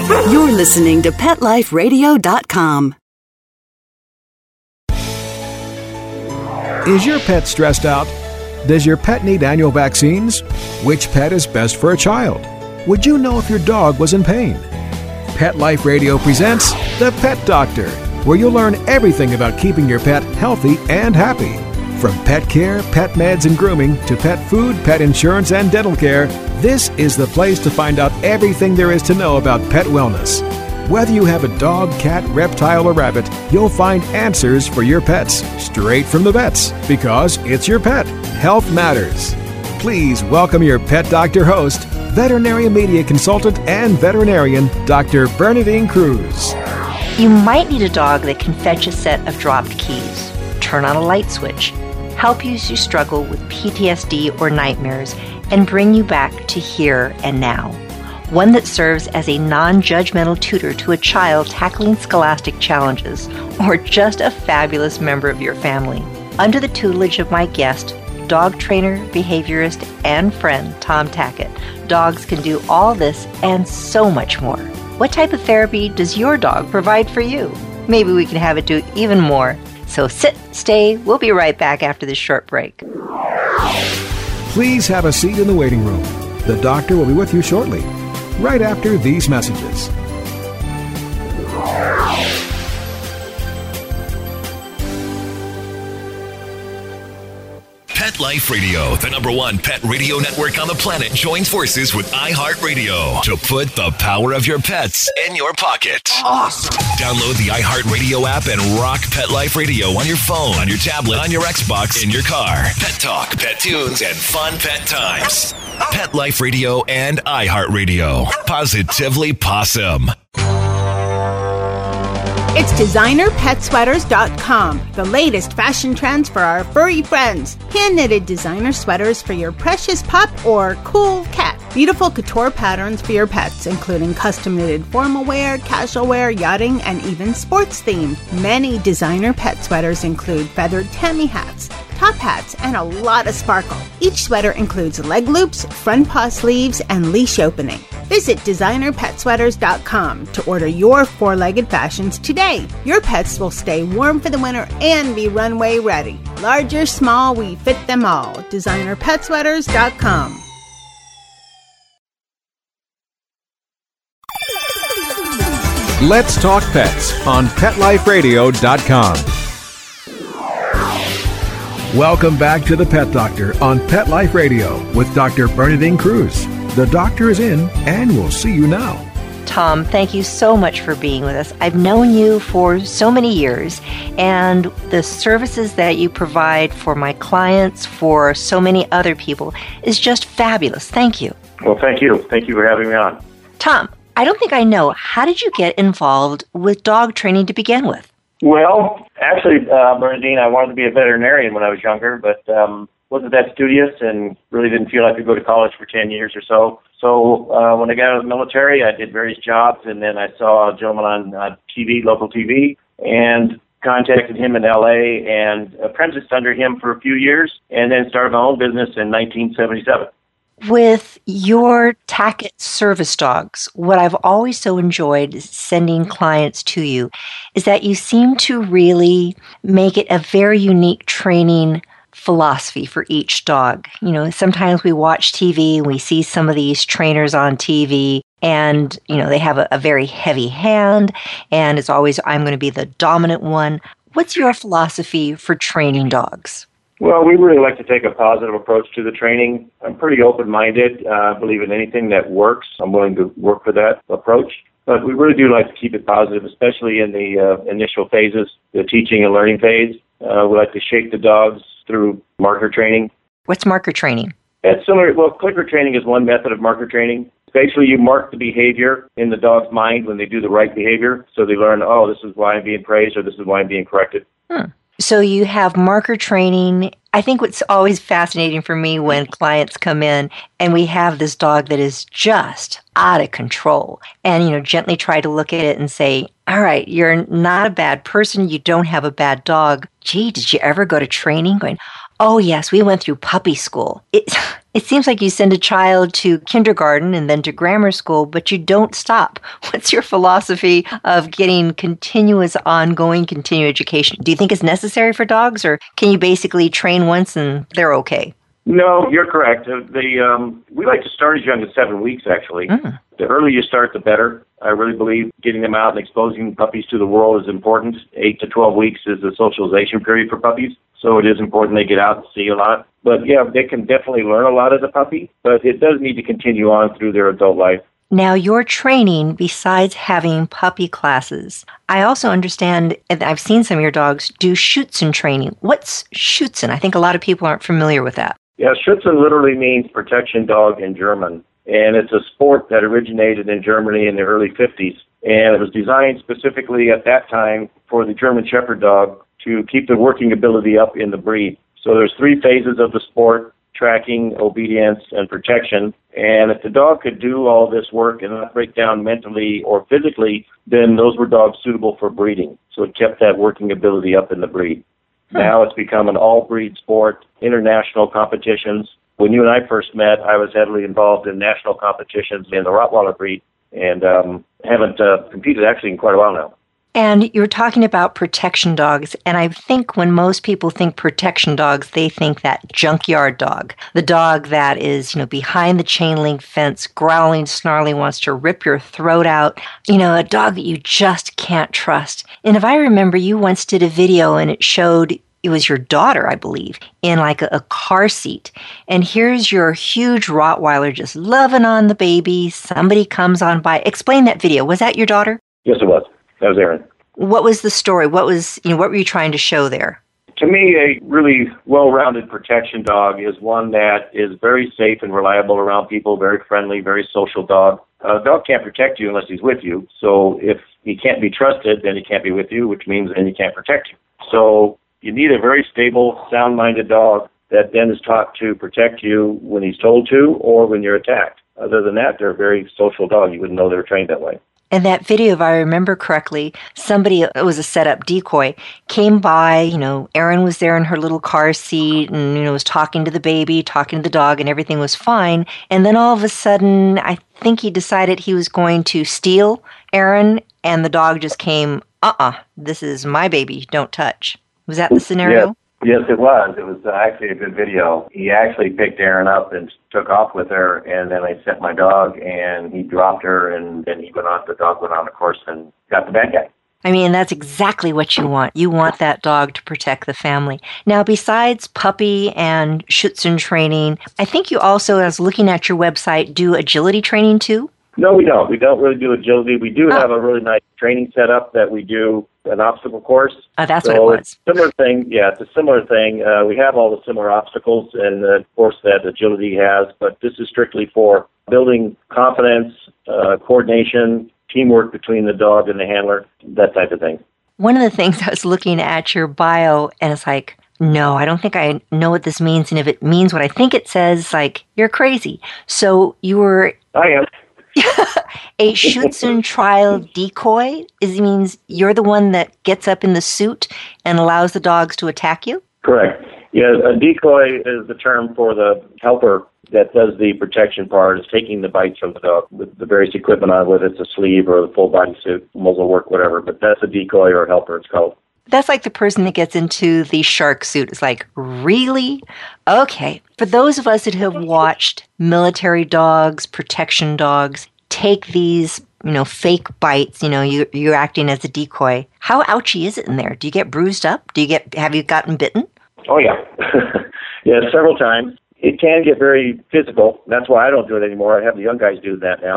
You're listening to PetLifeRadio.com. Is your pet stressed out? Does your pet need annual vaccines? Which pet is best for a child? Would you know if your dog was in pain? Pet Life Radio presents The Pet Doctor, where you'll learn everything about keeping your pet healthy and happy. From pet care, pet meds and grooming, to pet food, pet insurance, and dental care, this is the place to find out everything there is to know about pet wellness. Whether you have a dog, cat, reptile, or rabbit, you'll find answers for your pets straight from the vets, because it's your pet. Health matters. Please welcome your Pet Doctor host, veterinary media consultant and veterinarian, Dr. Bernadine Cruz. You might need a dog that can fetch a set of dropped keys, turn on a light switch, help you as you struggle with PTSD or nightmares, and bring you back to here and now. One that serves as a non-judgmental tutor to a child tackling scholastic challenges, or just a fabulous member of your family. Under the tutelage of my guest, dog trainer, behaviorist, and friend, Tom Tackett, dogs can do all this and so much more. What type of therapy does your dog provide for you? Maybe we can have it do even more. So sit, stay, we'll be right back after this short break. Please have a seat in the waiting room. The doctor will be with you shortly, right after these messages. Pet Life Radio, the #1 pet radio network on the planet, joins forces with iHeartRadio to put the power of your pets in your pocket. Awesome! Download the iHeartRadio app and rock Pet Life Radio on your phone, on your tablet, on your Xbox, in your car. Pet talk, pet tunes, and fun pet times. Pet Life Radio and iHeartRadio. Positively Possum. It's DesignerPetSweaters.com, the latest fashion trends for our furry friends. Hand-knitted designer sweaters for your precious pup or cool cat. Beautiful couture patterns for your pets, including custom-knitted formal wear, casual wear, yachting, and even sports themed. Many designer pet sweaters include feathered Tammy hats, top hats, and a lot of sparkle. Each sweater includes leg loops, front paw sleeves, and leash opening. Visit DesignerPetSweaters.com to order your four-legged fashions today. Your pets will stay warm for the winter and be runway ready. Large or small, we fit them all. DesignerPetSweaters.com. Let's Talk Pets on PetLifeRadio.com. Welcome back to the Pet Doctor on Pet Life Radio with Dr. Bernadine Cruz. The doctor is in, and we'll see you now. Tom, thank you so much for being with us. I've known you for so many years, and the services that you provide for my clients, for so many other people, is just fabulous. Thank you. Well, thank you. Thank you for having me on. Tom, I don't think I know. How did you get involved with dog training to begin with? Well, actually, Bernadine, I wanted to be a veterinarian when I was younger, but wasn't that studious and really didn't feel I could go to college for 10 years or so. So when I got out of the military, I did various jobs, and then I saw a gentleman on TV, local TV, and contacted him in L.A. and apprenticed under him for a few years, and then started my own business in 1977. With your Tackett service dogs, what I've always so enjoyed sending clients to you is that you seem to really make it a very unique training philosophy for each dog. You know, sometimes we watch TV and we see some of these trainers on TV and, you know, they have a very heavy hand and it's always, I'm going to be the dominant one. What's your philosophy for training dogs? Well, we really like to take a positive approach to the training. I'm pretty open-minded. I believe in anything that works. I'm willing to work for that approach. But we really do like to keep it positive, especially in the initial phases, the teaching and learning phase. We like to shake the dogs through marker training. What's marker training? It's similar. Well, clicker training is one method of marker training. Basically, you mark the behavior in the dog's mind when they do the right behavior. So they learn, oh, this is why I'm being praised or this is why I'm being corrected. So you have marker training. I think what's always fascinating for me when clients come in and we have this dog that is just out of control and, you know, gently try to look at it and say, all right, you're not a bad person. You don't have a bad dog. Gee, did you ever go to training? Going, Oh, yes, we went through puppy school. It seems like you send a child to kindergarten and then to grammar school, but you don't stop. What's your philosophy of getting continuous education? Do you think it's necessary for dogs, or can you basically train once and they're okay? No, you're correct. We like to start as young as 7 weeks, actually. The earlier you start, the better. I really believe getting them out and exposing puppies to the world is important. 8 to 12 weeks is the socialization period for puppies, so it is important they get out and see a lot. But yeah, they can definitely learn a lot as a puppy, but it does need to continue on through their adult life. Now, your training, besides having puppy classes, I also understand, and I've seen some of your dogs do Schutzen training. What's Schutzen? I think a lot of people aren't familiar with that. Yeah, Schutzen literally means protection dog in German, and it's a sport that originated in Germany in the early 50s, and it was designed specifically at that time for the German Shepherd dog to keep the working ability up in the breed. So there's 3 phases of the sport: tracking, obedience, and protection. And if the dog could do all this work and not break down mentally or physically, then those were dogs suitable for breeding. So it kept that working ability up in the breed. Now it's become an all-breed sport, international competitions. When you and I first met, I was heavily involved in national competitions in the Rottweiler breed, and haven't competed actually in quite a while now. And you're talking about protection dogs, and I think when most people think protection dogs, they think that junkyard dog, the dog that is, behind the chain link fence, growling, snarling, wants to rip your throat out, a dog that you just can't trust. And if I remember, you once did a video and it showed it was your daughter, I believe, in like a car seat. And here's your huge Rottweiler just loving on the baby. Somebody comes on by. Explain that video. Was that your daughter? Yes, it was. That was Erin. What was the story? What were you trying to show there? To me, a really well-rounded protection dog is one that is very safe and reliable around people, very friendly, very social dog. A dog can't protect you unless he's with you. So if he can't be trusted, then he can't be with you, which means then he can't protect you. So you need a very stable, sound-minded dog that then is taught to protect you when he's told to or when you're attacked. Other than that, they're a very social dog. You wouldn't know they were trained that way. In that video, if I remember correctly, somebody, it was a set-up decoy, came by, Erin was there in her little car seat and, was talking to the baby, talking to the dog, and everything was fine. And then all of a sudden, I think he decided he was going to steal Erin, and the dog just came, this is my baby, don't touch. Was that the scenario? Yes, it was. It was actually a good video. He actually picked Erin up and took off with her, and then I sent my dog, and he dropped her, and then the dog went on the course and got the bad guy. I mean, that's exactly what you want. You want that dog to protect the family. Now, besides puppy and Schutzen training, I think you also, as looking at your website, do agility training too? No, we don't. We don't really do agility. We do have a really nice training setup that we do an obstacle course. Oh, that's what it was. Similar thing. Yeah, it's a similar thing. We have all the similar obstacles and the course that agility has, but this is strictly for building confidence, coordination, teamwork between the dog and the handler, that type of thing. One of the things I was looking at your bio, and it's like, no, I don't think I know what this means. And if it means what I think it says, you're crazy. So you were... I am. A Schutzen trial decoy? It means you're the one that gets up in the suit and allows the dogs to attack you? Correct. Yeah, a decoy is the term for the helper that does the protection part, is taking the bites from the dog with the various equipment on, whether it's a sleeve or a full body suit, muzzle work, whatever. But that's a decoy or a helper, it's called. That's like the person that gets into the shark suit. It's like, really? Okay. For those of us that have watched military dogs, protection dogs, take these, fake bites, you're acting as a decoy. How ouchy is it in there? Do you get bruised up? Have you gotten bitten? Oh, yeah. Yeah, several times. It can get very physical. That's why I don't do it anymore. I have the young guys do that now.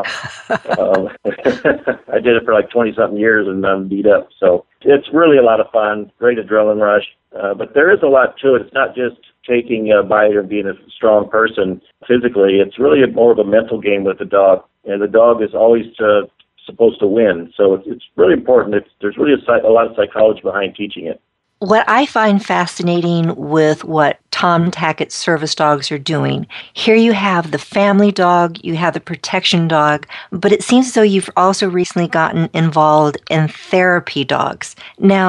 I did it for 20-something years and I'm beat up. So it's really a lot of fun, great adrenaline rush. But there is a lot to it. It's not just taking a bite or being a strong person physically. It's really more of a mental game with the dog. And the dog is always supposed to win. So it's really important. There's really a lot of psychology behind teaching it. What I find fascinating with what Tom Tackett's service dogs are doing, here you have the family dog, you have the protection dog, but it seems as though you've also recently gotten involved in therapy dogs. Now,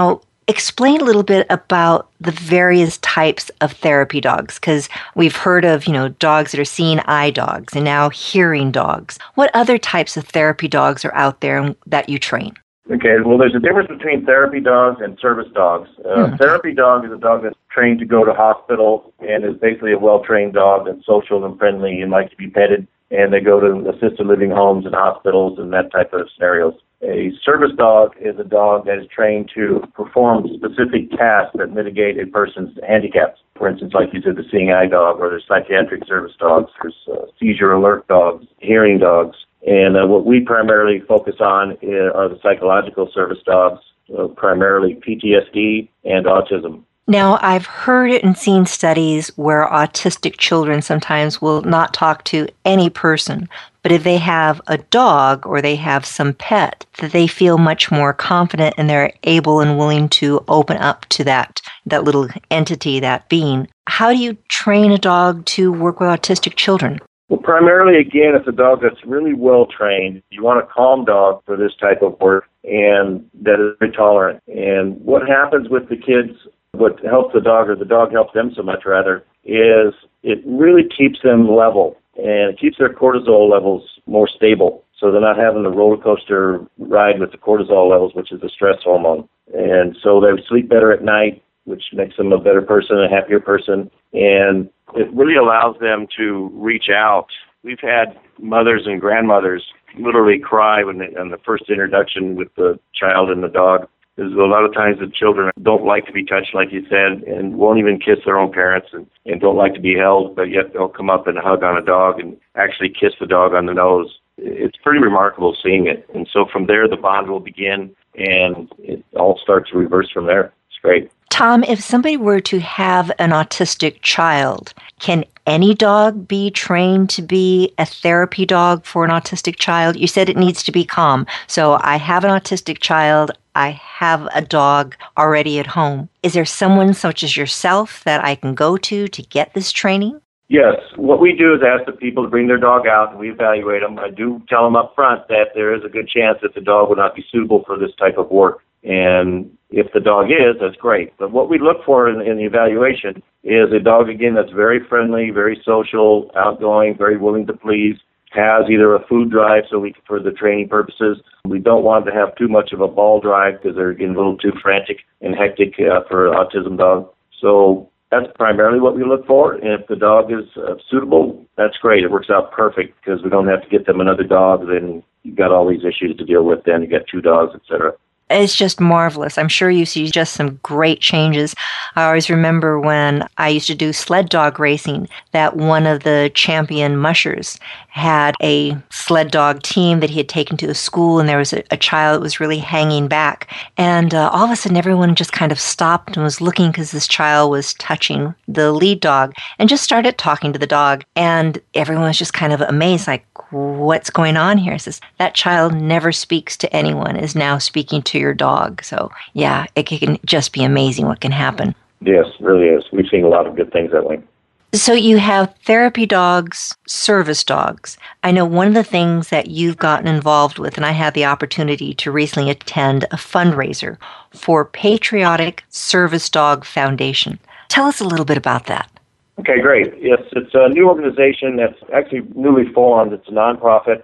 Explain a little bit about the various types of therapy dogs, because we've heard of, dogs that are seeing eye dogs and now hearing dogs. What other types of therapy dogs are out there that you train? Okay, well, there's a difference between therapy dogs and service dogs. Therapy dog is a dog that's trained to go to hospital and is basically a well-trained dog that's social and friendly and likes to be petted, and they go to assisted living homes and hospitals and that type of scenarios. A service dog is a dog that is trained to perform specific tasks that mitigate a person's handicaps. For instance, like you said, the seeing eye dog, or there's psychiatric service dogs, there's seizure alert dogs, hearing dogs. And what we primarily focus on are the psychological service dogs, primarily PTSD and autism. Now, I've heard and seen studies where autistic children sometimes will not talk to any person, but if they have a dog or they have some pet, that they feel much more confident and they're able and willing to open up to that little entity, that being. How do you train a dog to work with autistic children? Well, primarily, again, it's a dog that's really well trained. You want a calm dog for this type of work, and that is very tolerant. And what happens with the kids, what helps the dog, or the dog helps them so much rather, is it really keeps them level, and it keeps their cortisol levels more stable. So they're not having the roller coaster ride with the cortisol levels, which is the stress hormone. And so they sleep better at night, which makes them a better person, a happier person. And it really allows them to reach out. We've had mothers and grandmothers literally cry on the first introduction with the child and the dog. Because a lot of times the children don't like to be touched, like you said, and won't even kiss their own parents and don't like to be held, but yet they'll come up and hug on a dog and actually kiss the dog on the nose. It's pretty remarkable seeing it. And so from there, the bond will begin, and it all starts to reverse from there. It's great. Tom, if somebody were to have an autistic child, can any dog be trained to be a therapy dog for an autistic child? You said it needs to be calm. So I have an autistic child. I have a dog already at home. Is there someone such as yourself that I can go to get this training? Yes. What we do is ask the people to bring their dog out, and we evaluate them. I do tell them up front that there is a good chance that the dog would not be suitable for this type of work. And if the dog is, that's great. But what we look for in the evaluation is a dog, again, that's very friendly, very social, outgoing, very willing to please, has either a food drive for the training purposes. We don't want to have too much of a ball drive because they're getting a little too frantic and hectic for an autism dog. So that's primarily what we look for. And if the dog is suitable, that's great. It works out perfect because we don't have to get them another dog. Then you've got all these issues to deal with. Then you got two dogs, etc. It's just marvelous. I'm sure you see just some great changes. I always remember when I used to do sled dog racing that one of the champion mushers had a sled dog team that he had taken to a school, and there was a child that was really hanging back. And all of a sudden, everyone just kind of stopped and was looking because this child was touching the lead dog and just started talking to the dog. And everyone was just kind of amazed, like, what's going on here? It says, that child never speaks to anyone, is now speaking to your dog. So, yeah, it can just be amazing what can happen. Yes, it really is. We've seen a lot of good things that way. So you have therapy dogs, service dogs. I know one of the things that you've gotten involved with, and I had the opportunity to recently attend a fundraiser for Patriotic Service Dog Foundation. Tell us a little bit about that. Okay, great. Yes, it's a new organization that's actually newly formed. It's a nonprofit,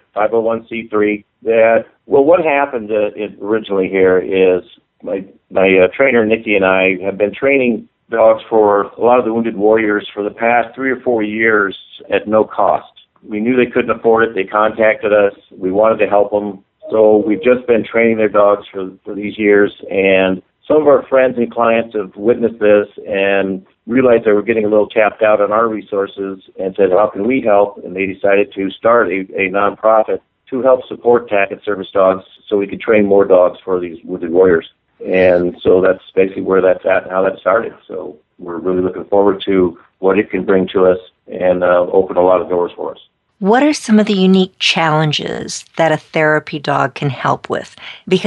501c3. What happened originally here is my trainer, Nikki, and I have been training dogs for a lot of the Wounded Warriors for the past 3 or 4 years at no cost. We knew they couldn't afford it. They contacted us. We wanted to help them. So we've just been training their dogs for these years, and some of our friends and clients have witnessed this and realized they were getting a little tapped out on our resources and said, how can we help? And they decided to start a nonprofit to help support TAC and service dogs so we could train more dogs for these Wounded Warriors. And so that's basically where that's at and how that started. So we're really looking forward to what it can bring to us and open a lot of doors for us. What are some of the unique challenges that a therapy dog can help with? Because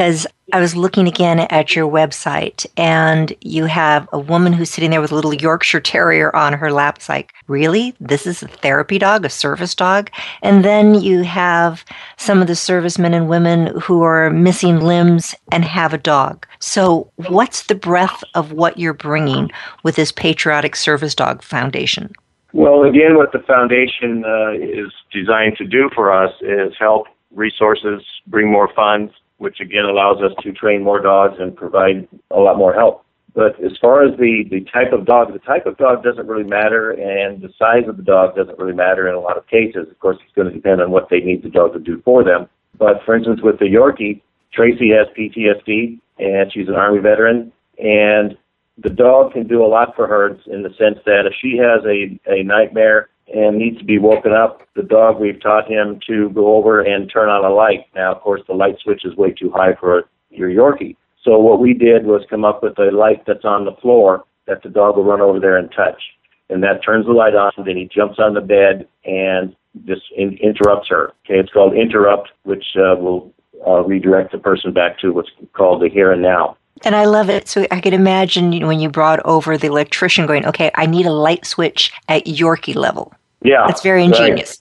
I was looking again at your website, and you have a woman who's sitting there with a little Yorkshire Terrier on her lap. It's like, really? This is a therapy dog, a service dog? And then you have some of the servicemen and women who are missing limbs and have a dog. So what's the breadth of what you're bringing with this Patriotic Service Dog Foundation? Well, again, what the foundation is designed to do for us is help resources, bring more funds, which again allows us to train more dogs and provide a lot more help. But as far as the type of dog doesn't really matter, and the size of the dog doesn't really matter in a lot of cases. Of course, it's going to depend on what they need the dog to do for them. But for instance, with the Yorkie, Tracy has PTSD, and she's an Army veteran, and the dog can do a lot for her in the sense that if she has a nightmare and needs to be woken up, the dog, we've taught him to go over and turn on a light. Now, of course, the light switch is way too high for your Yorkie. So what we did was come up with a light that's on the floor that the dog will run over there and touch. And that turns the light on, then he jumps on the bed and just interrupts her. Okay, it's called Interrupt, which will redirect the person back to what's called the here and now. And I love it. So I could imagine when you brought over the electrician going, okay, I need a light switch at Yorkie level. Yeah. That's very ingenious.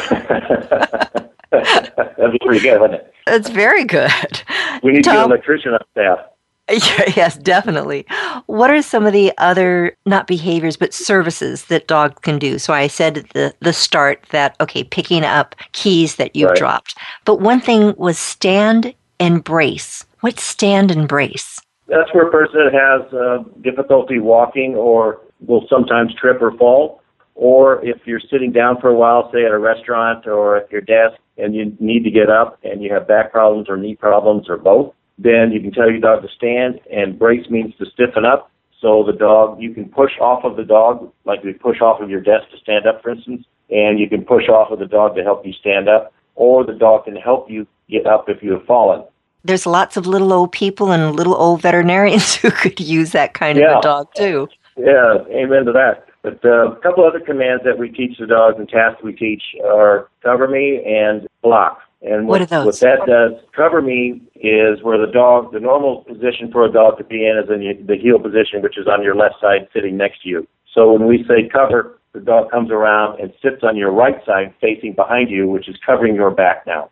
Right. That'd be pretty good, wouldn't it? That's very good. We need to get an electrician on staff. Yes, definitely. What are some of the other, not behaviors, but services that dogs can do? So I said at the start that, okay, picking up keys that you've dropped. But one thing was stand and brace. What's stand and brace? That's where a person has difficulty walking or will sometimes trip or fall. Or if you're sitting down for a while, say at a restaurant or at your desk, and you need to get up and you have back problems or knee problems or both, then you can tell your dog to stand, and brace means to stiffen up. So the dog, you can push off of the dog, like you push off of your desk to stand up, for instance, and you can push off of the dog to help you stand up, or the dog can help you get up if you have fallen. There's lots of little old people and little old veterinarians who could use that kind of a dog too. Yeah, amen to that. But a couple other commands that we teach the dogs and tasks we teach are cover me and block. And what are those? What that does, cover me is where the normal position for a dog to be in is in the heel position, which is on your left side sitting next to you. So when we say cover, the dog comes around and sits on your right side facing behind you, which is covering your back now.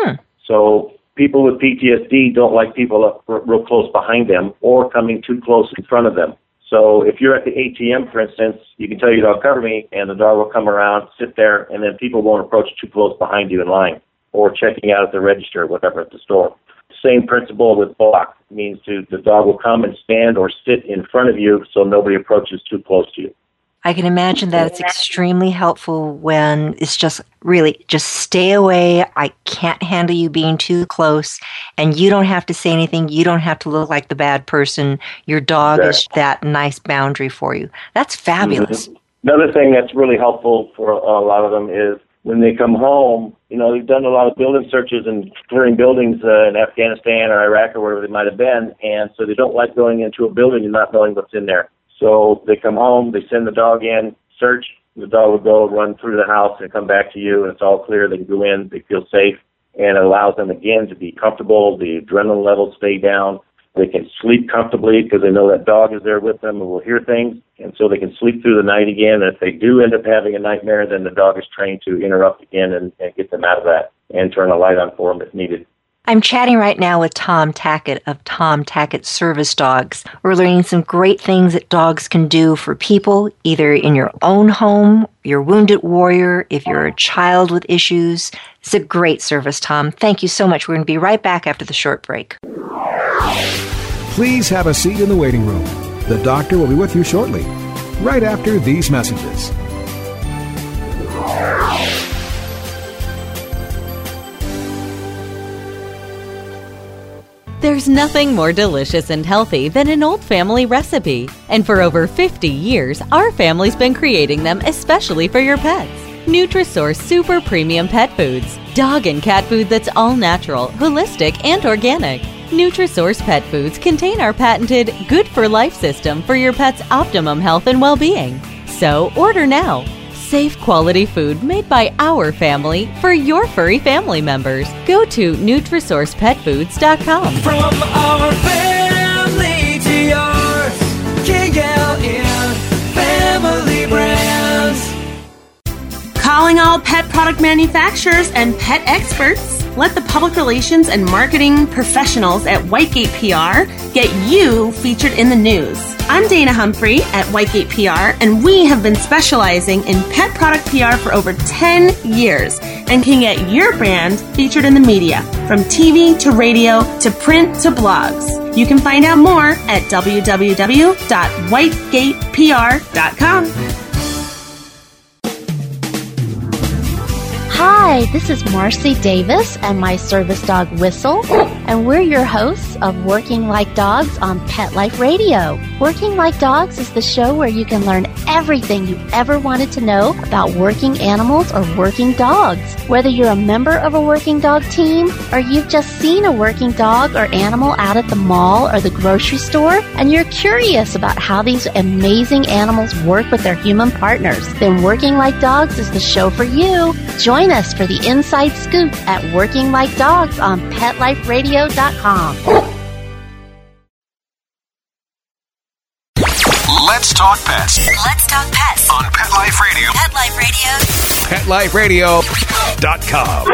So people with PTSD don't like people up real close behind them or coming too close in front of them. So if you're at the ATM, for instance, you can tell your dog, cover me, and the dog will come around, sit there, and then people won't approach too close behind you in line or checking out at the register or whatever at the store. Same principle with block. It means the dog will come and stand or sit in front of you so nobody approaches too close to you. I can imagine that it's extremely helpful when it's just really, just stay away. I can't handle you being too close. And you don't have to say anything. You don't have to look like the bad person. Your dog is that nice boundary for you. That's fabulous. Another thing that's really helpful for a lot of them is when they come home, they've done a lot of building searches and clearing buildings in Afghanistan or Iraq or wherever they might have been. And so they don't like going into a building and not knowing what's in there. So they come home, they send the dog in, search, the dog will go run through the house and come back to you, and it's all clear. They can go in, they feel safe, and it allows them, again, to be comfortable. The adrenaline levels stay down. They can sleep comfortably because they know that dog is there with them and will hear things, and so they can sleep through the night again. And if they do end up having a nightmare, then the dog is trained to interrupt again and get them out of that and turn a light on for them if needed. I'm chatting right now with Tom Tackett of Tom Tackett Service Dogs. We're learning some great things that dogs can do for people, either in your own home, your wounded warrior, if you're a child with issues. It's a great service, Tom. Thank you so much. We're going to be right back after the short break. Please have a seat in the waiting room. The doctor will be with you shortly, right after these messages. There's nothing more delicious and healthy than an old family recipe. And for over 50 years, our family's been creating them especially for your pets. Nutrisource Super Premium Pet Foods. Dog and cat food that's all natural, holistic, and organic. Nutrisource Pet Foods contain our patented Good for Life system for your pet's optimum health and well-being. So order now. safe, quality food made by our family for your furry family members. Go to NutrisourcePetFoods.com. From our family to yours, KLN Family Brands. Calling all pet product manufacturers and pet experts. Let the public relations and marketing professionals at Whitegate PR get you featured in the news. I'm Dana Humphrey at Whitegate PR, and we have been specializing in pet product PR for over 10 years and can get your brand featured in the media, from TV to radio to print to blogs. You can find out more at www.whitegatepr.com. Hi, this is Marcy Davis and my service dog Whistle, and we're your hosts of Working Like Dogs on Pet Life Radio. Working Like Dogs is the show where you can learn everything you ever wanted to know about working animals or working dogs. Whether you're a member of a working dog team or you've just seen a working dog or animal out at the mall or the grocery store and you're curious about how these amazing animals work with their human partners, then Working Like Dogs is the show for you. Join us for the inside scoop at Working Like Dogs on PetLifeRadio.com. Let's talk pets. Let's talk pets On Pet Life Radio. Pet Life Radio. PetLifeRadio.com.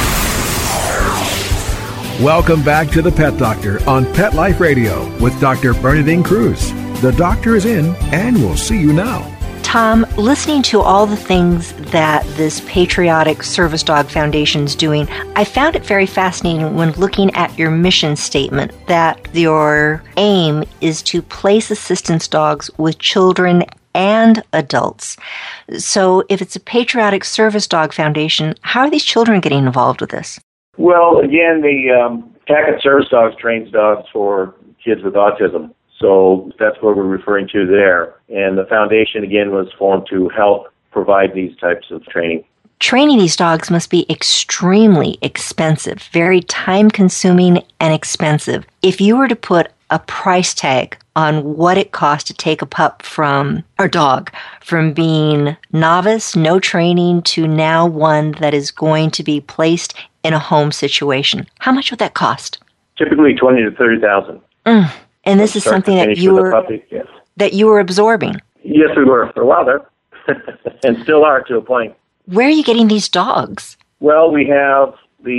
Welcome back to the Pet Doctor on Pet Life Radio with Dr. Bernadine Cruz. The doctor is in, and we'll see you now. Tom, listening to all the things that this Patriotic Service Dog Foundation is doing, I found it very fascinating when looking at your mission statement that your aim is to place assistance dogs with children and adults. So if it's a Patriotic Service Dog Foundation, how are these children getting involved with this? Well, again, the Tackett Service Dogs trains dogs for kids with autism. So that's what we're referring to there. And the foundation, again, was formed to help provide these types of training. Training these dogs must be extremely expensive, very time-consuming and expensive. If you were to put a price tag on what it costs to take a pup from, or dog, from being novice, no training, to now one that is going to be placed in a home situation, how much would that cost? Typically $20,000 to $30,000. And this is something that you were absorbing. Yes, we were for a while there, and still are to a point. Where are you getting these dogs? Well, we have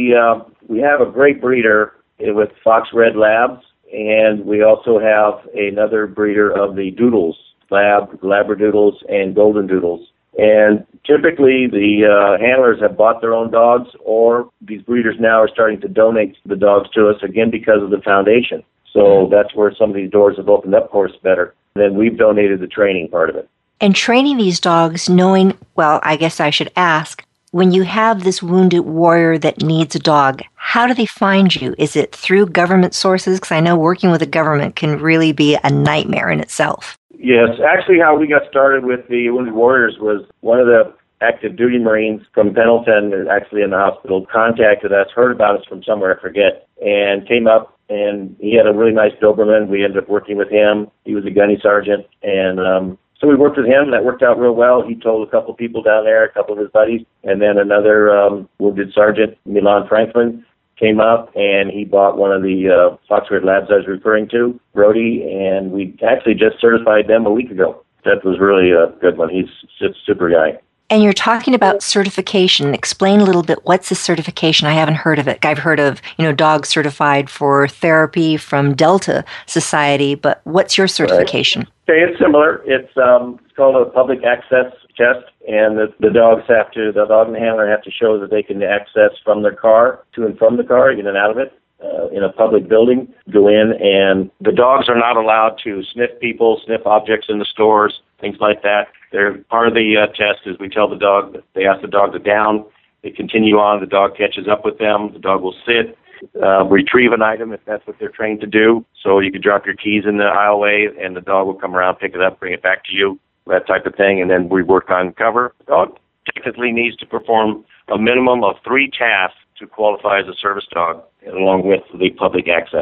a great breeder with Fox Red Labs, and we also have another breeder of the Doodles, Labradoodles, and Golden Doodles. And typically, the handlers have bought their own dogs, or these breeders now are starting to donate the dogs to us, again, because of the foundation. So that's where some of these doors have opened up for us better. Then we've donated the training part of it. And training these dogs, knowing, well, I guess I should ask, when you have this wounded warrior that needs a dog, how do they find you? Is it through government sources? Because I know working with the government can really be a nightmare in itself. Yes, actually how we got started with the Wounded Warriors was one of the active duty Marines from Pendleton, actually in the hospital, contacted us, heard about us from somewhere, I forget, and came up, and he had a really nice Doberman. We ended up working with him. He was a gunny sergeant, and so we worked with him. That worked out real well. He told a couple people down there, a couple of his buddies, and then another wounded sergeant, Milan Franklin, came up, and he bought one of the Fox Red Labs I was referring to, Brody, and we actually just certified them a week ago. That was really a good one. He's a super guy. And you're talking about certification. Explain a little bit, what's this certification? I haven't heard of it. I've heard of, dogs certified for therapy from Delta Society, but what's your certification? Right. Okay, it's similar. It's called a public access test, and the dog and the handler have to show that they can access from their car, to and from the car, in and out of it, in a public building, go in, and the dogs are not allowed to sniff people, sniff objects in the stores, things like that. They're part of the test is we tell the dog, they ask the dog to down, they continue on, the dog catches up with them, the dog will sit, retrieve an item if that's what they're trained to do. So you could drop your keys in the aisleway and the dog will come around, pick it up, bring it back to you, that type of thing. And then we work on cover. The dog technically needs to perform a minimum of 3 tasks to qualify as a service dog, along with the public access.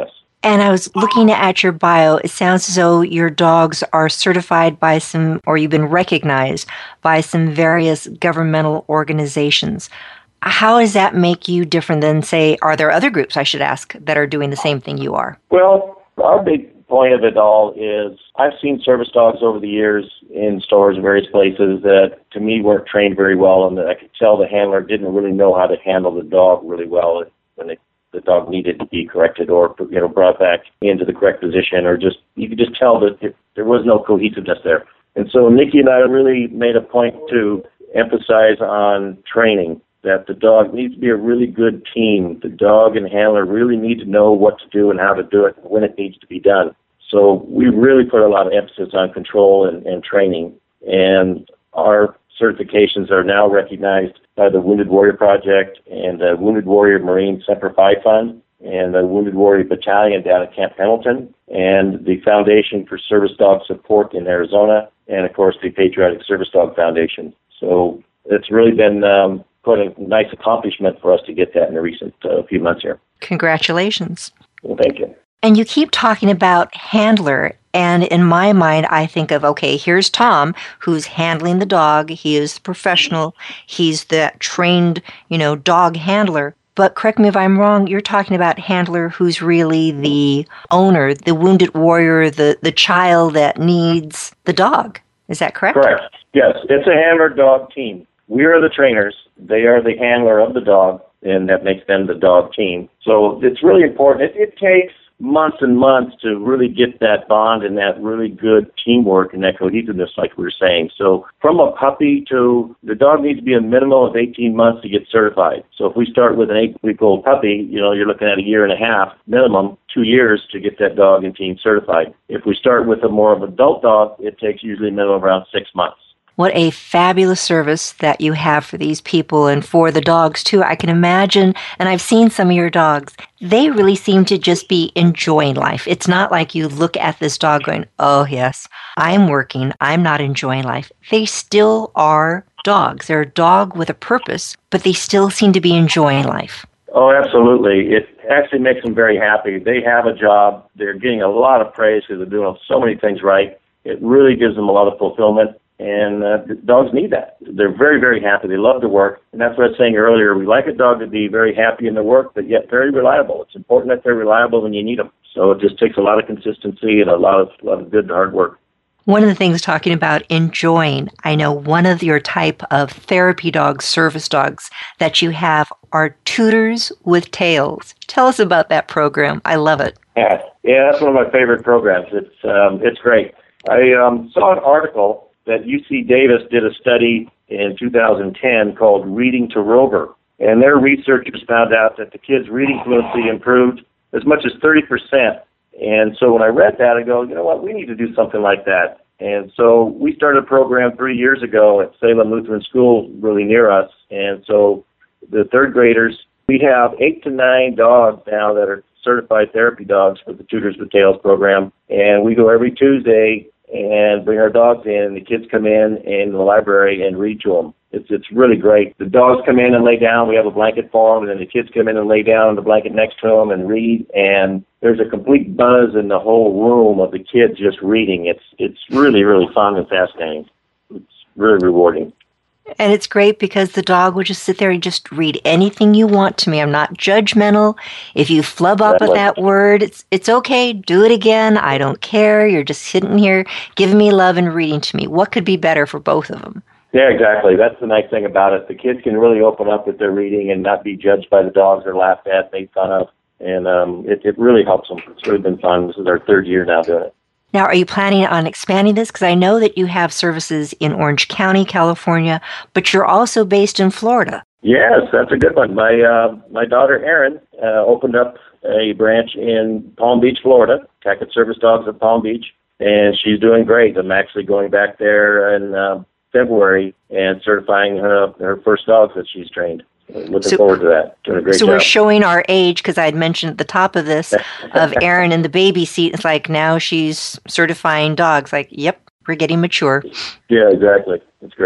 And I was looking at your bio. It sounds as though your dogs are certified by some, or you've been recognized by some various governmental organizations. How does that make you different than, say, are there other groups, I should ask, that are doing the same thing you are? Well, our big point of it all is I've seen service dogs over the years in stores and various places that to me weren't trained very well, and that I could tell the handler didn't really know how to handle the dog really well when the dog needed to be corrected or brought back into the correct position, or just you could just tell that there was no cohesiveness there. And so Nikki and I really made a point to emphasize on training, that the dog needs to be a really good team. The dog and handler really need to know what to do and how to do it and when it needs to be done. So we really put a lot of emphasis on control and training. And our certifications are now recognized by the Wounded Warrior Project and the Wounded Warrior Marine Semper Fi Fund and the Wounded Warrior Battalion down at Camp Pendleton and the Foundation for Service Dog Support in Arizona and, of course, the Patriotic Service Dog Foundation. So it's really been quite a nice accomplishment for us to get that in the recent few months here. Congratulations. Well, thank you. And you keep talking about handler, and in my mind, I think of, okay, here's Tom, who's handling the dog. He is the professional. He's the trained, dog handler. But correct me if I'm wrong, you're talking about handler who's really the owner, the wounded warrior, the child that needs the dog. Is that correct? Correct. Yes, it's a handler-dog team. We are the trainers. They are the handler of the dog, and that makes them the dog team. So it's really important. It takes months and months to really get that bond and that really good teamwork and that cohesiveness, like we were saying. So from a puppy to the dog needs to be a minimum of 18 months to get certified. So if we start with an 8-week-old puppy, you're looking at a year and a half, minimum 2 years to get that dog and team certified. If we start with a more of an adult dog, it takes usually a minimum of around 6 months. What a fabulous service that you have for these people and for the dogs, too. I can imagine, and I've seen some of your dogs, they really seem to just be enjoying life. It's not like you look at this dog going, oh, yes, I'm working, I'm not enjoying life. They still are dogs. They're a dog with a purpose, but they still seem to be enjoying life. Oh, absolutely. It actually makes them very happy. They have a job. They're getting a lot of praise because they're doing so many things right. It really gives them a lot of fulfillment. And dogs need that. They're very, very happy. They love to work. And that's what I was saying earlier. We like a dog to be very happy in their work, but yet very reliable. It's important that they're reliable when you need them. So it just takes a lot of consistency and a lot of good hard work. One of the things talking about enjoying, I know one of your type of therapy dogs, service dogs that you have are tutors with tails. Tell us about that program. I love it. Yeah, that's one of my favorite programs. It's great. I saw an article that UC Davis did a study in 2010 called Reading to Rover. And their researchers found out that the kids' reading fluency improved as much as 30%. And so when I read that, I go, you know what, we need to do something like that. And so we started a program 3 years ago at Salem Lutheran School really near us. And so the third graders, we have 8 to 9 dogs now that are certified therapy dogs for the Tutors with Tails program. And we go every Tuesday and bring our dogs in. The kids come in the library and read to them. It's really great. The dogs come in and lay down. We have a blanket for them, and then the kids come in and lay down on the blanket next to them and read. And there's a complete buzz in the whole room of the kids just reading. It's really, really fun and fascinating. It's really rewarding. And it's great because the dog will just sit there and just read anything you want to me. I'm not judgmental. If you flub up with that word, it's okay. Do it again. I don't care. You're just sitting here giving me love and reading to me. What could be better for both of them? Yeah, exactly. That's the nice thing about it. The kids can really open up with their reading and not be judged by the dogs or laughed at, made fun of. And it really helps them. It's really been fun. This is our third year now doing it. Now, are you planning on expanding this? Because I know that you have services in Orange County, California, but you're also based in Florida. Yes, that's a good one. My daughter, Erin, opened up a branch in Palm Beach, Florida, Tackett Service Dogs of Palm Beach, and she's doing great. I'm actually going back there in February and certifying her first dogs that she's trained. Looking forward to that. Doing a great job. So we're showing our age, because I had mentioned at the top of this, of Erin in the baby seat. It's like now she's certifying dogs. Like, yep, we're getting mature. Yeah, exactly. It's great.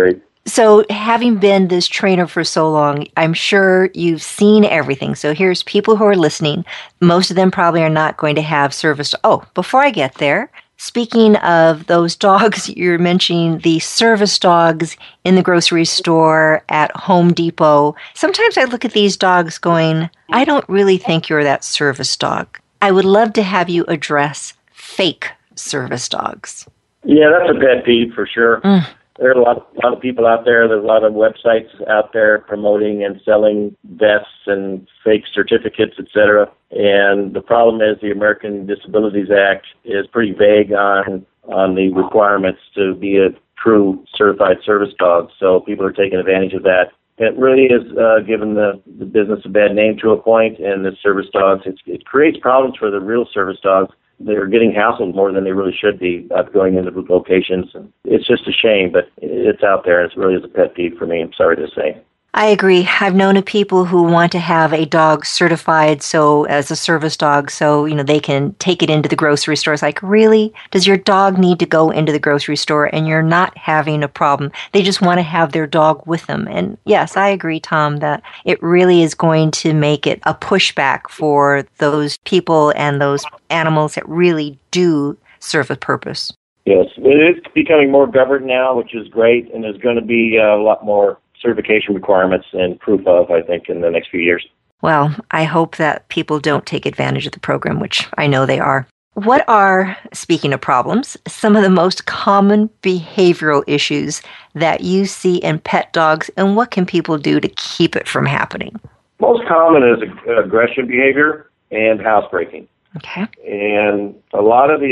So having been this trainer for so long, I'm sure you've seen everything. So here's people who are listening. Most of them probably are not going to have service. Oh, before I get there, speaking of those dogs, you're mentioning the service dogs in the grocery store, at Home Depot. Sometimes I look at these dogs going, I don't really think you're that service dog. I would love to have you address fake service dogs. Yeah, that's a pet peeve for sure. There are a lot of people out there. There's a lot of websites out there promoting and selling vests and fake certificates, etc. And the problem is the American Disabilities Act is pretty vague on the requirements to be a true certified service dog. So people are taking advantage of that. It really is giving the business a bad name to a point, and the service dogs, it creates problems for the real service dogs. They're getting hassled more than they really should be going into the locations. It's just a shame, but it's out there, and it really is a pet peeve for me, I'm sorry to say. I agree. I've known of people who want to have a dog certified as a service dog so, they can take it into the grocery store. It's like, really? Does your dog need to go into the grocery store and you're not having a problem? They just want to have their dog with them. And yes, I agree, Tom, that it really is going to make it a pushback for those people and those animals that really do serve a purpose. Yes, it is becoming more governed now, which is great, and there's going to be a lot more certification requirements and proof of, I think, in the next few years. Well, I hope that people don't take advantage of the program, which I know they are. What are, speaking of problems, some of the most common behavioral issues that you see in pet dogs, and what can people do to keep it from happening? Most common is aggression behavior and housebreaking. Okay. And a lot of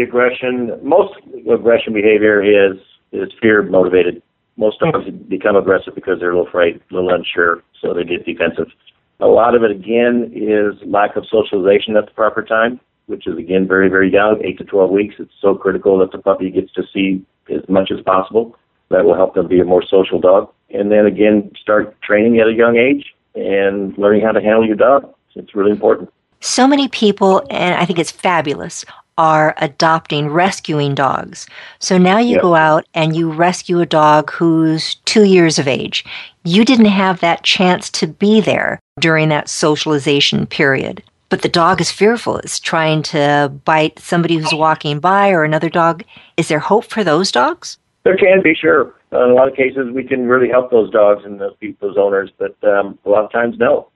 most aggression behavior is fear motivated. Most dogs become aggressive because they're a little afraid, a little unsure, so they get defensive. A lot of it, again, is lack of socialization at the proper time, which is, again, very, very young, 8 to 12 weeks. It's so critical that the puppy gets to see as much as possible. That will help them be a more social dog. And then, again, start training at a young age and learning how to handle your dog. It's really important. So many people, and I think it's fabulous, are rescuing dogs. So now you go out and you rescue a dog who's 2 years of age. You didn't have that chance to be there during that socialization period. But the dog is fearful. It's trying to bite somebody who's walking by or another dog. Is there hope for those dogs? There can be, sure. In a lot of cases, we can really help those dogs and those owners, but a lot of times, no.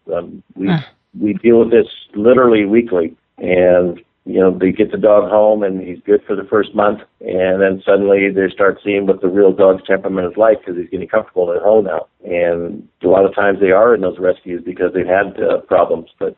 We deal with this literally weekly, and they get the dog home, and he's good for the first month, and then suddenly they start seeing what the real dog's temperament is like because he's getting comfortable at home now. And a lot of times they are in those rescues because they've had problems. But,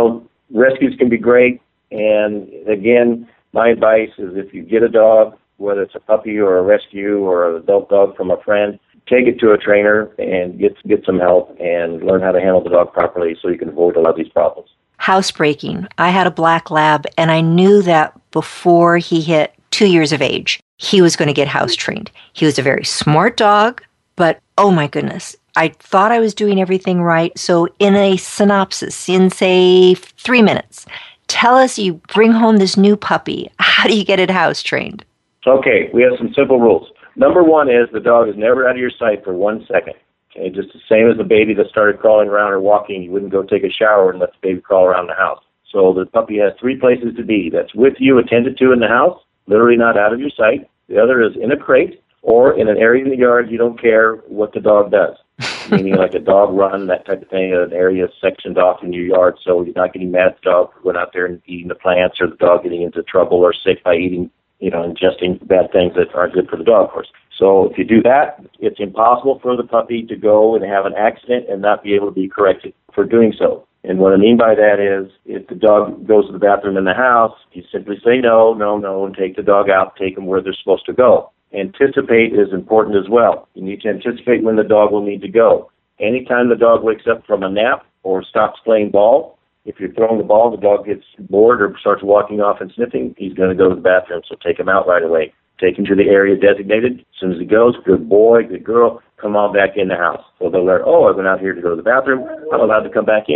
rescues can be great, and again, my advice is if you get a dog, whether it's a puppy or a rescue or an adult dog from a friend, take it to a trainer and get some help and learn how to handle the dog properly so you can avoid a lot of these problems. Housebreaking. I had a black lab, and I knew that before he hit 2 years of age, he was going to get house trained. He was a very smart dog, but oh my goodness, I thought I was doing everything right. So in a synopsis, in say 3 minutes, tell us, you bring home this new puppy. How do you get it house trained? Okay, we have some simple rules. Number one is the dog is never out of your sight for 1 second. Okay, just the same as the baby that started crawling around or walking. You wouldn't go take a shower and let the baby crawl around the house. So the puppy has 3 places to be. That's with you, attended to in the house, literally not out of your sight. The other is in a crate or in an area in the yard you don't care what the dog does, meaning like a dog run, that type of thing, an area sectioned off in your yard so you're not getting mad at the dog for going out there and eating the plants or the dog getting into trouble or sick by eating, ingesting bad things that aren't good for the dog, of course. So if you do that, it's impossible for the puppy to go and have an accident and not be able to be corrected for doing so. And what I mean by that is if the dog goes to the bathroom in the house, you simply say no, and take the dog out, take them where they're supposed to go. Anticipate is important as well. You need to anticipate when the dog will need to go. Anytime the dog wakes up from a nap or stops playing ball, if you're throwing the ball, the dog gets bored or starts walking off and sniffing, he's going to go to the bathroom, so take him out right away. Take him to the area designated. As soon as he goes, good boy, good girl, come on back in the house. So they'll learn, I went out here to go to the bathroom, I'm allowed to come back in.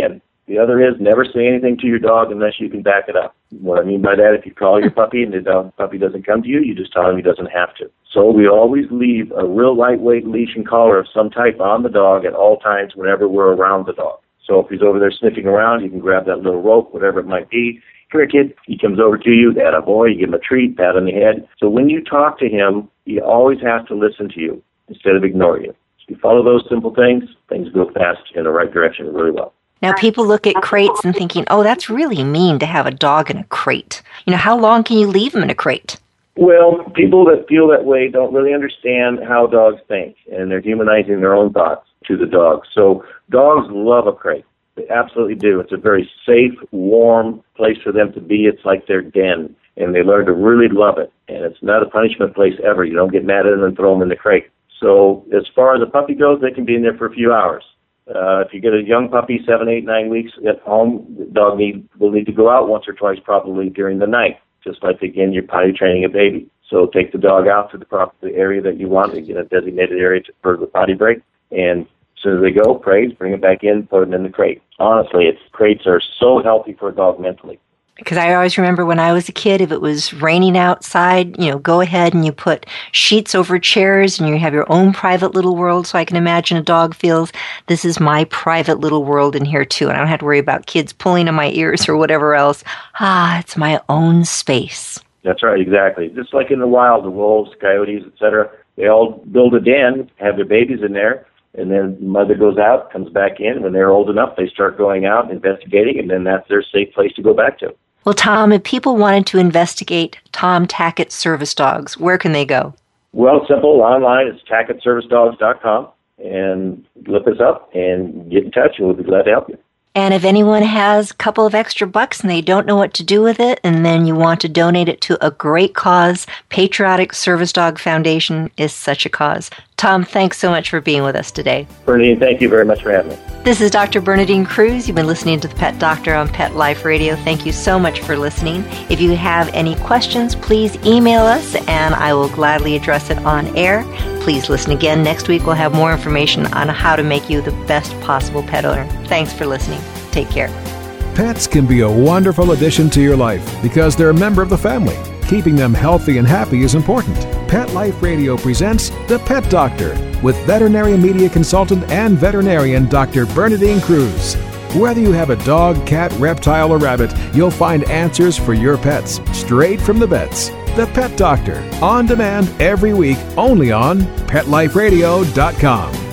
The other is never say anything to your dog unless you can back it up. What I mean by that, if you call your puppy and the puppy doesn't come to you, you just tell him he doesn't have to. So we always leave a real lightweight leash and collar of some type on the dog at all times whenever we're around the dog. So if he's over there sniffing around, you can grab that little rope, whatever it might be. Come here, kid. He comes over to you, that a boy, you give him a treat, pat on the head. So when you talk to him, he always has to listen to you instead of ignore you. If you follow those simple things go fast in the right direction really well. Now, people look at crates and thinking, oh, that's really mean to have a dog in a crate. How long can you leave him in a crate? Well, people that feel that way don't really understand how dogs think, and they're humanizing their own thoughts to the dog. So dogs love a crate. They absolutely do. It's a very safe, warm place for them to be. It's like their den, and they learn to really love it. And it's not a punishment place ever. You don't get mad at them and throw them in the crate. So as far as the puppy goes, they can be in there for a few hours. If you get a young puppy, 7, 8, 9 weeks at home, the dog will need to go out once or twice probably during the night, just like, again, you're potty training a baby. So take the dog out to the area that you want, a designated area for the potty break, and as soon as they go, praise, bring it back in, put it in the crate. Honestly, crates are so healthy for a dog mentally. Because I always remember when I was a kid, if it was raining outside, go ahead and you put sheets over chairs and you have your own private little world. So I can imagine a dog feels, this is my private little world in here too. And I don't have to worry about kids pulling in my ears or whatever else. It's my own space. That's right, exactly. Just like in the wild, the wolves, coyotes, etc., they all build a den, have their babies in there, and then mother goes out, comes back in. When they're old enough, they start going out and investigating, and then that's their safe place to go back to. Well, Tom, if people wanted to investigate Tom Tackett Service Dogs, where can they go? Well, simple. Online, it's TackettServiceDogs.com, and look us up and get in touch, and we'll be glad to help you. And if anyone has a couple of extra bucks and they don't know what to do with it, and then you want to donate it to a great cause, Patriotic Service Dog Foundation is such a cause. Tom, thanks so much for being with us today. Bernadine, thank you very much for having me. This is Dr. Bernadine Cruz. You've been listening to The Pet Doctor on Pet Life Radio. Thank you so much for listening. If you have any questions, please email us, and I will gladly address it on air. Please listen again. Next week, we'll have more information on how to make you the best possible pet owner. Thanks for listening. Take care. Pets can be a wonderful addition to your life because they're a member of the family. Keeping them healthy and happy is important. Pet Life Radio presents The Pet Doctor with veterinary media consultant and veterinarian Dr. Bernadine Cruz. Whether you have a dog, cat, reptile, or rabbit, you'll find answers for your pets straight from the vets. The Pet Doctor, on demand every week, only on PetLifeRadio.com.